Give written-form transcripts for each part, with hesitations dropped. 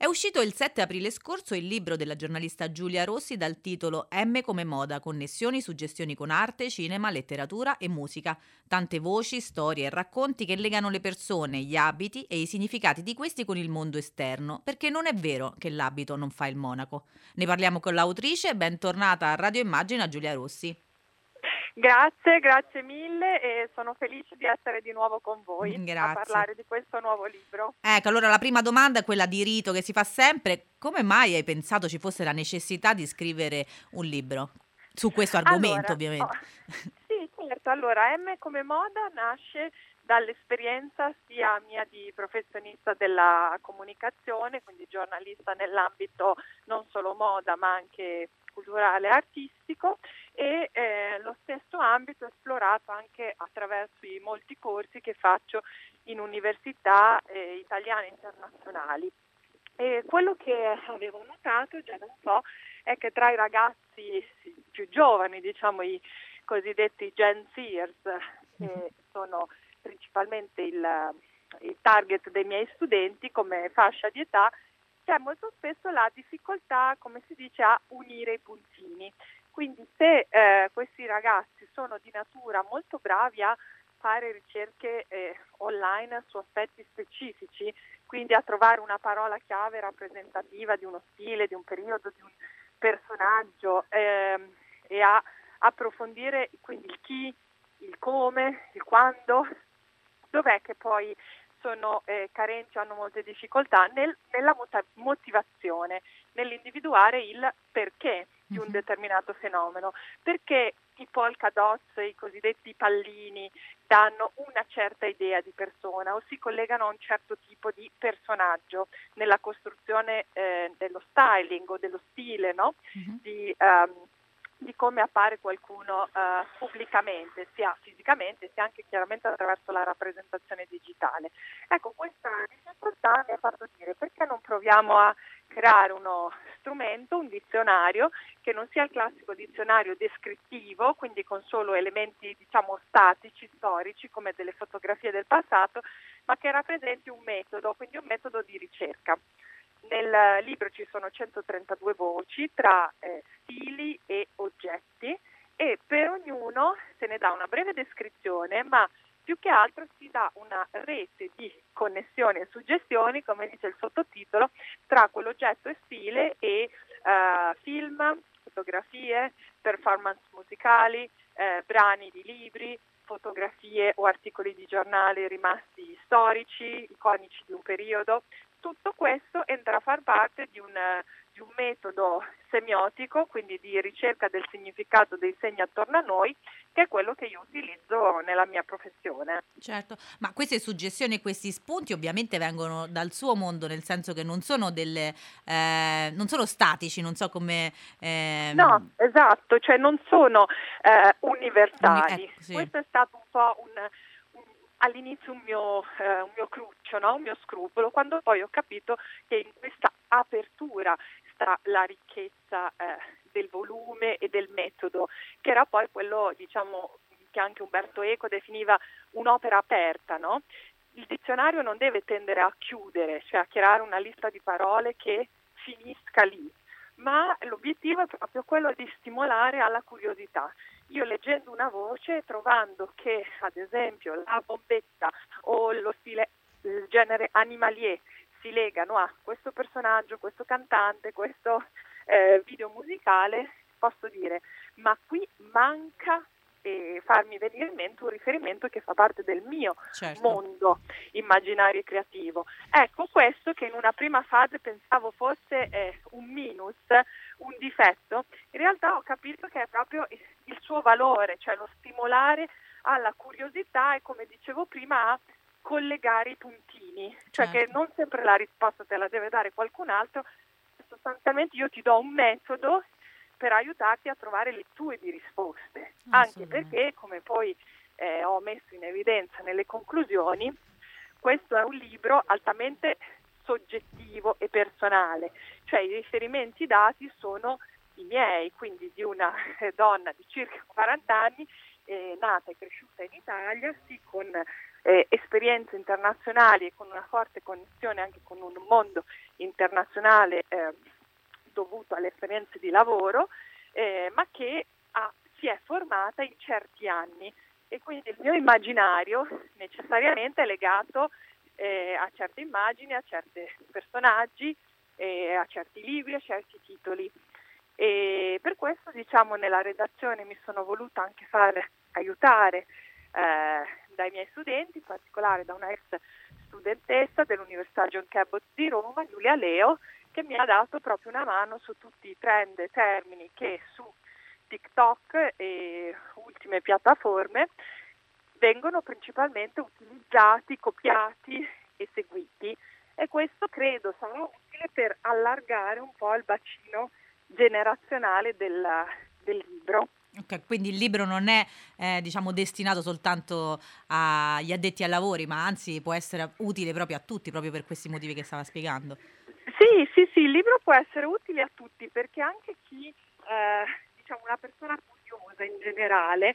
uscito il 7 aprile scorso il libro della giornalista Giulia Rossi dal titolo M come moda, connessioni, suggestioni con arte, cinema, letteratura e musica. Tante voci, storie e racconti che legano le persone, gli abiti e i significati di questi con il mondo esterno, perché non è vero che l'abito non fa il monaco. Ne parliamo con l'autrice, bentornata a Radio Immagina Giulia Rossi. Grazie mille e sono felice di essere di nuovo con voi a Grazie. parlare di questo nuovo libro. Ecco, allora la prima domanda è quella di rito che si fa sempre. Come mai hai pensato ci fosse la necessità di scrivere un libro? Su questo argomento, Allora, ovviamente. sì, certo, allora M come moda nasce dall'esperienza sia mia di professionista della comunicazione, quindi giornalista nell'ambito non solo moda ma anche culturale e artistico, e lo stesso ambito esplorato anche attraverso i molti corsi che faccio in università italiane e internazionali. E quello che avevo notato già da un po' è che tra i ragazzi più giovani, diciamo i cosiddetti Gen Zers, che sono principalmente il target dei miei studenti come fascia di età, c'è molto spesso la difficoltà, come si dice, a unire i puntini. Quindi se questi ragazzi sono di natura molto bravi a fare ricerche online su aspetti specifici, quindi a trovare una parola chiave rappresentativa di uno stile, di un periodo, di un personaggio e a approfondire quindi il chi, il come, il quando, dov'è che poi sono carenti o hanno molte difficoltà nella motivazione, nell'individuare il perché di un determinato fenomeno, perché i polka dots, i cosiddetti pallini, danno una certa idea di persona o si collegano a un certo tipo di personaggio nella costruzione dello styling o dello stile, no? Di come appare qualcuno pubblicamente, sia fisicamente sia anche chiaramente attraverso la rappresentazione digitale. Ecco, questa difficoltà mi ha fatto dire perché non proviamo a creare uno strumento, un dizionario che non sia il classico dizionario descrittivo, quindi con solo elementi diciamo statici, storici, come delle fotografie del passato, ma che rappresenti un metodo, quindi un metodo di ricerca. Nel libro ci sono 132 voci tra stili e oggetti e per ognuno se ne dà una breve descrizione, ma più che altro si dà una rete di connessioni e suggestioni, come dice il sottotitolo, tra quell'oggetto e stile e film, fotografie, performance musicali, brani di libri, fotografie o articoli di giornale rimasti storici, iconici di un periodo. Tutto questo entra a far parte di un metodo semiotico, quindi di ricerca del significato dei segni attorno a noi, che è quello che io utilizzo nella mia professione. Certo, ma queste suggestioni e questi spunti ovviamente vengono dal suo mondo, nel senso che non sono non sono statici, non so come No, esatto, cioè non sono universali. ecco, sì. Questo è stato un po' all'inizio un mio cruccio, no? Un mio scrupolo, quando poi ho capito che in questa apertura sta la ricchezza del volume e del metodo, che era poi quello, diciamo, che anche Umberto Eco definiva un'opera aperta, no? Il dizionario non deve tendere a chiudere, cioè a creare una lista di parole che finisca lì, ma l'obiettivo è proprio quello di stimolare alla curiosità. Io leggendo una voce, trovando che ad esempio la bombetta o lo stile, il genere animalier si legano a questo personaggio, questo cantante, questo video musicale, posso dire, ma qui manca farmi venire in mente un riferimento che fa parte del mio mondo immaginario e creativo. Ecco, questo che in una prima fase pensavo fosse un minus, un difetto, in realtà ho capito che è proprio il suo valore, cioè lo stimolare alla curiosità e, come dicevo prima, a collegare i puntini, cioè che non sempre la risposta te la deve dare qualcun altro, sostanzialmente io ti do un metodo per aiutarti a trovare le tue di risposte, anche perché, come poi ho messo in evidenza nelle conclusioni, questo è un libro altamente soggettivo e personale, cioè i riferimenti dati sono i miei, quindi di una donna di circa 40 anni, nata e cresciuta in Italia, sì, con esperienze internazionali e con una forte connessione anche con un mondo internazionale dovuto alle esperienze di lavoro, ma che si è formata in certi anni, e quindi il mio immaginario necessariamente è legato a certe immagini, a certi personaggi, a certi libri, a certi titoli. E per questo, diciamo, nella redazione mi sono voluta anche far aiutare dai miei studenti, in particolare da una ex studentessa dell'Università John Cabot di Roma, Giulia Leo, che mi ha dato proprio una mano su tutti i trend e termini che su TikTok e ultime piattaforme vengono principalmente utilizzati, copiati e seguiti, e questo credo sarà utile per allargare un po' il bacino generazionale del libro. Ok, quindi il libro non è diciamo destinato soltanto agli addetti ai lavori, ma anzi può essere utile proprio a tutti, proprio per questi motivi che stava spiegando. Sì, il libro può essere utile a tutti, perché anche chi, diciamo, una persona curiosa in generale,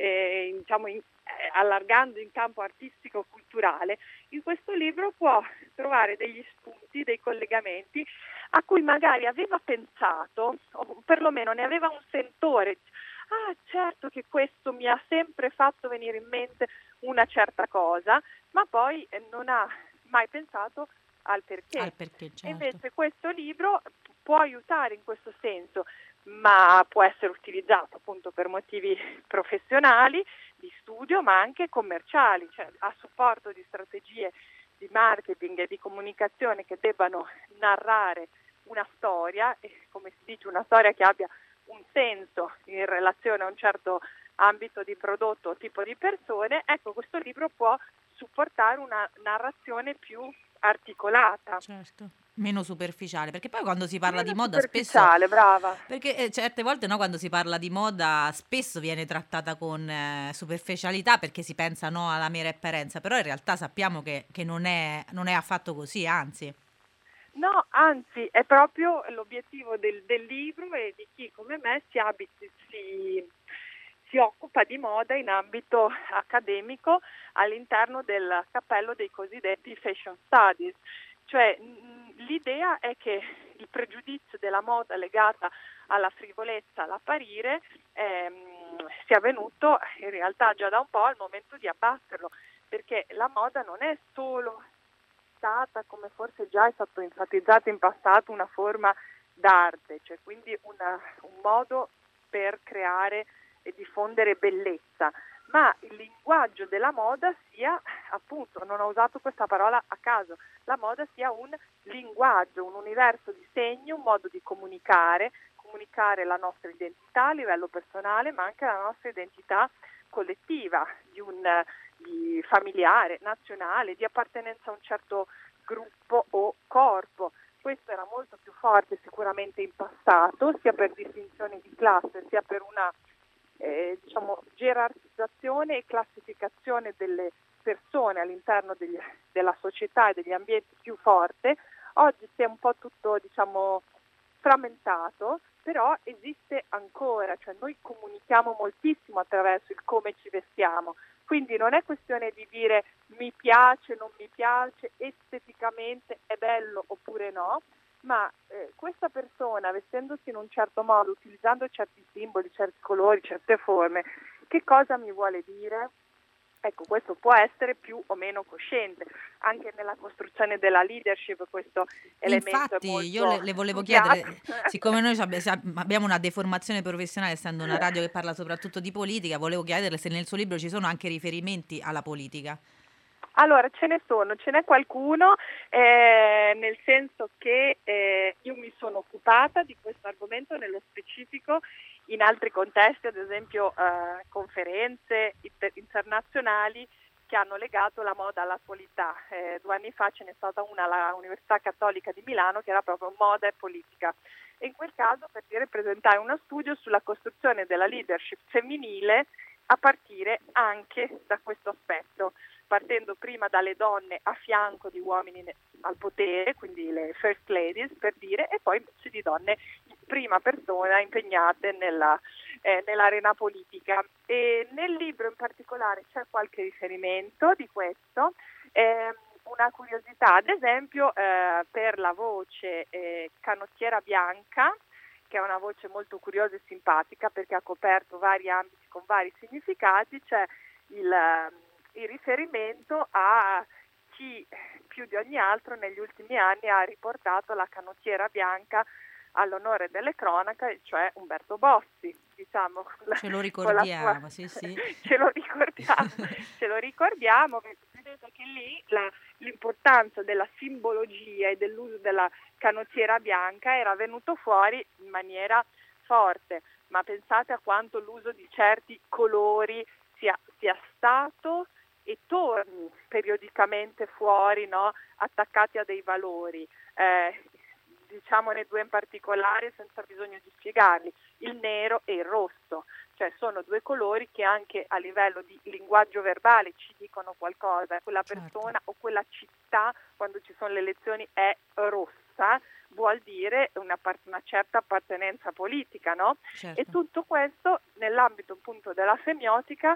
allargando in campo artistico-culturale, in questo libro può trovare degli spunti, dei collegamenti a cui magari aveva pensato, o perlomeno ne aveva un sentore. Ah, certo che questo mi ha sempre fatto venire in mente una certa cosa, ma poi non ha mai pensato al perché. Certo. E invece questo libro può aiutare in questo senso, ma può essere utilizzato appunto per motivi professionali, di studio, ma anche commerciali, cioè a supporto di strategie di marketing e di comunicazione che debbano narrare una storia, e come si dice, una storia che abbia un senso in relazione a un certo ambito di prodotto o tipo di persone. Ecco, questo libro può supportare una narrazione più articolata. Certo, meno superficiale, perché poi quando si parla di Meno moda spesso, superficiale, brava. perché certe volte no, quando si parla di moda spesso viene trattata con superficialità, perché si pensa no alla mera apparenza, però in realtà sappiamo che non è affatto così, anzi. No, anzi, è proprio l'obiettivo del libro e di chi come me si occupa di moda in ambito accademico all'interno del cappello dei cosiddetti fashion studies. Cioè l'idea è che il pregiudizio della moda legata alla frivolezza, all'apparire, sia venuto in realtà già da un po' al momento di abbatterlo, perché la moda non è solo stata, come forse già è stato enfatizzato in passato, una forma d'arte, cioè quindi un modo per creare e diffondere bellezza, ma il linguaggio della moda sia, appunto, non ho usato questa parola a caso, la moda sia un linguaggio, un universo di segni, un modo di comunicare la nostra identità a livello personale, ma anche la nostra identità collettiva, di familiare, nazionale, di appartenenza a un certo gruppo o corpo. Questo era molto più forte sicuramente in passato, sia per distinzioni di classe, sia per una gerarchizzazione e classificazione delle persone all'interno della società e degli ambienti più forte. Oggi si è un po' tutto, frammentato, però esiste ancora, cioè noi comunichiamo moltissimo attraverso il come ci vestiamo, quindi non è questione di dire mi piace, non mi piace, esteticamente è bello oppure no, ma questa persona vestendosi in un certo modo, utilizzando certi simboli, certi colori, certe forme, che cosa mi vuole dire? Ecco, questo può essere più o meno cosciente. Anche nella costruzione della leadership questo elemento Infatti, è molto io le volevo studiato. chiedere, siccome noi abbiamo una deformazione professionale, essendo una radio che parla soprattutto di politica, volevo chiederle se nel suo libro ci sono anche riferimenti alla politica. Allora, ce n'è qualcuno, nel senso che io mi sono occupata di questo argomento nello specifico in altri contesti, ad esempio conferenze internazionali che hanno legato la moda all'attualità. 2 anni fa ce n'è stata una all'Università Cattolica di Milano che era proprio moda e politica. E in quel caso, per dire, presentai uno studio sulla costruzione della leadership femminile a partire anche da questo aspetto, partendo prima dalle donne a fianco di uomini al potere, quindi le first ladies per dire, e poi invece di donne in prima persona impegnate nell'arena politica. E nel libro in particolare c'è qualche riferimento di questo. Una curiosità, ad esempio, per la voce Canottiera Bianca, che è una voce molto curiosa e simpatica perché ha coperto vari ambiti con vari significati, c'è il riferimento a chi più di ogni altro negli ultimi anni ha riportato la canottiera bianca all'onore delle cronache, cioè Umberto Bossi, diciamo. Ce lo ricordiamo, Sua... sì, sì. ce lo ricordiamo, perché vedete che lì l'importanza della simbologia e dell'uso della canottiera bianca era venuto fuori in maniera forte, ma pensate a quanto l'uso di certi colori sia stato e torni periodicamente fuori, no? Attaccati a dei valori. Diciamone due in particolare senza bisogno di spiegarli, il nero e il rosso, cioè sono due colori che anche a livello di linguaggio verbale ci dicono qualcosa. Quella persona o quella città, quando ci sono le elezioni, è rossa, vuol dire una certa appartenenza politica, no? Certo. E tutto questo nell'ambito appunto della semiotica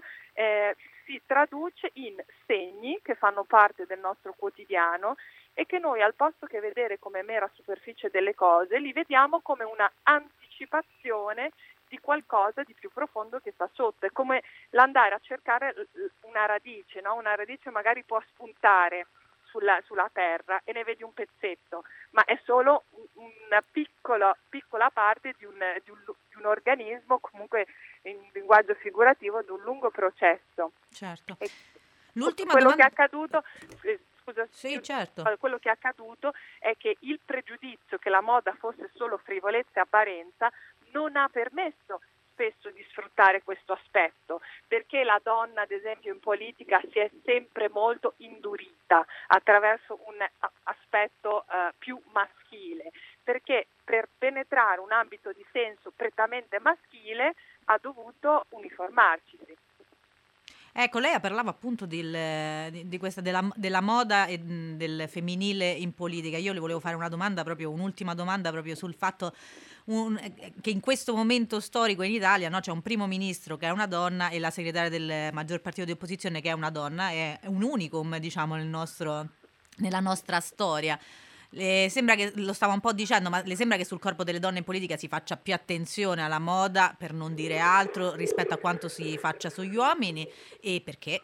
si traduce in segni che fanno parte del nostro quotidiano e che noi, al posto che vedere come mera superficie delle cose, li vediamo come una anticipazione di qualcosa di più profondo che sta sotto. È come l'andare a cercare una radice, no? Una radice magari può spuntare sulla terra e ne vedi un pezzetto, ma è solo una piccola parte di un organismo, comunque in linguaggio figurativo, di un lungo processo. Certo. E L'ultima quello domanda... che è accaduto, scusa, sì, certo. quello che è accaduto è che il pregiudizio che la moda fosse solo frivolezza e apparenza non ha permesso spesso di sfruttare questo aspetto, perché la donna, ad esempio, in politica si è sempre molto indurita attraverso un aspetto più maschile, perché per penetrare un ambito di senso prettamente maschile ha dovuto uniformarci. Ecco, lei parlava appunto di questa, della moda e del femminile in politica. Io le volevo fare una domanda, proprio un'ultima domanda proprio sul fatto che in questo momento storico in Italia, no, c'è un primo ministro che è una donna e la segretaria del maggior partito di opposizione che è una donna, è un unicum, diciamo, nella nostra storia. Le sembra che, lo stavo un po' dicendo, ma le sembra che sul corpo delle donne in politica si faccia più attenzione alla moda, per non dire altro, rispetto a quanto si faccia sugli uomini, e perché?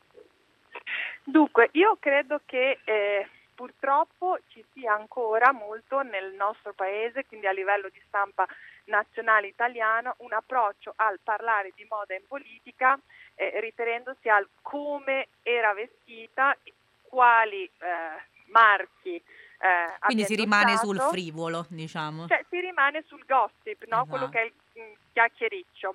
Dunque, io credo che purtroppo ci sia ancora molto nel nostro paese, quindi a livello di stampa nazionale italiana, un approccio al parlare di moda in politica riferendosi al come era vestita, quali marchi Quindi abbia si rimane sul indossato. frivolo, diciamo. Cioè si rimane sul gossip, no? Esatto. Quello che è il chiacchiericcio.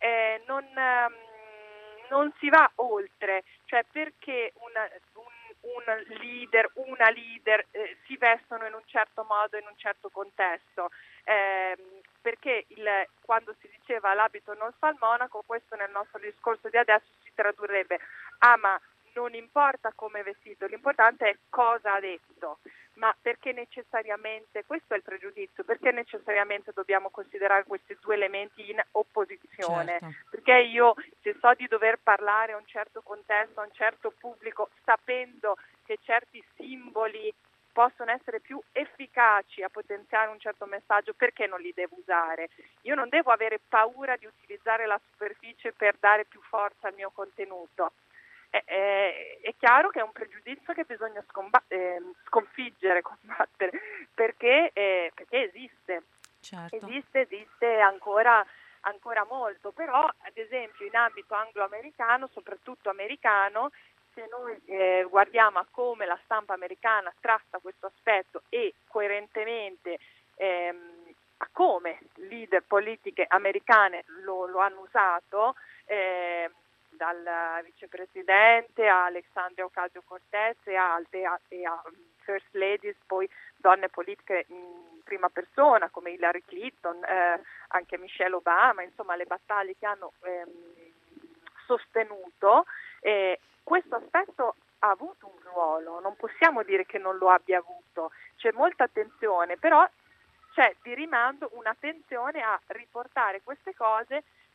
Non si va oltre, cioè perché un leader, una leader si vestono in un certo modo, in un certo contesto. Perché quando si diceva l'abito non fa il monaco, questo nel nostro discorso di adesso si tradurrebbe: ma non importa come è vestito, l'importante è cosa ha detto. Ma perché necessariamente, questo è il pregiudizio, perché necessariamente dobbiamo considerare questi due elementi in opposizione? Certo. Perché io, se so di dover parlare a un certo contesto, a un certo pubblico, sapendo che certi simboli possono essere più efficaci a potenziare un certo messaggio, perché non li devo usare? Io non devo avere paura di utilizzare la superficie per dare più forza al mio contenuto. È chiaro che è un pregiudizio che bisogna sconfiggere, combattere, perché esiste. Certo. Esiste ancora molto, però ad esempio in ambito anglo-americano, soprattutto americano, se noi guardiamo a come la stampa americana tratta questo aspetto e coerentemente a come leader politiche americane lo hanno usato, dal vicepresidente a Alexandria Ocasio-Cortez e a first ladies, poi donne politiche in prima persona come Hillary Clinton, anche Michelle Obama, insomma le battaglie che hanno sostenuto, questo aspetto ha avuto un ruolo, non possiamo dire che non lo abbia avuto, c'è molta attenzione, però c'è di rimando un'attenzione a riportare queste cose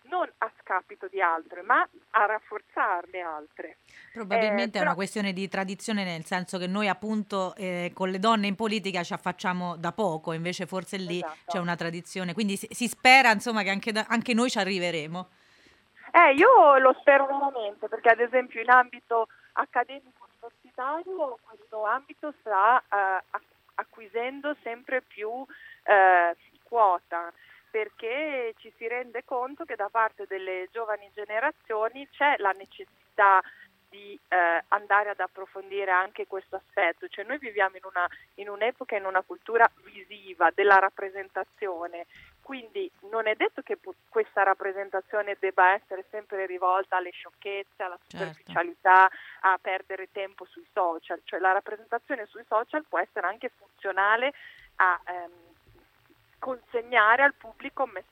non a scapito di altre, ma a rafforzarle altre. Probabilmente è Però una questione di tradizione, nel senso che noi appunto con le donne in politica ci affacciamo da poco, invece forse lì c'è esatto. una tradizione, quindi si spera insomma che anche noi ci arriveremo. Io lo spero veramente, perché ad esempio in ambito accademico universitario questo ambito sta acquisendo sempre più quota, perché ci si rende conto che da parte delle giovani generazioni c'è la necessità di andare ad approfondire anche questo aspetto, cioè noi viviamo in un'epoca, in una cultura visiva della rappresentazione, quindi non è detto che questa rappresentazione debba essere sempre rivolta alle sciocchezze, alla Certo. superficialità, a perdere tempo sui social, cioè la rappresentazione sui social può essere anche funzionale a consegnare al pubblico un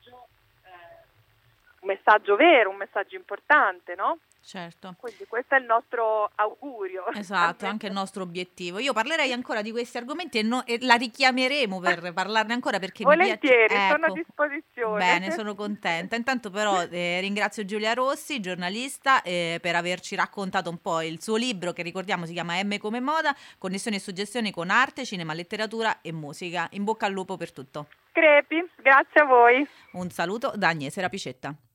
messaggio vero, un messaggio importante, no? Certo. Quindi questo è il nostro augurio. Esatto, anche il nostro obiettivo. Io parlerei ancora di questi argomenti e la richiameremo per parlarne ancora perché mi piace. Volentieri, sono a Ecco, disposizione. bene, sono contenta. Intanto però ringrazio Giulia Rossi, giornalista, per averci raccontato un po' il suo libro che ricordiamo si chiama M come moda, connessioni e suggestioni con arte, cinema, letteratura e musica. In bocca al lupo per tutto. Crepi, grazie a voi. Un saluto da Agnese Rapicetta.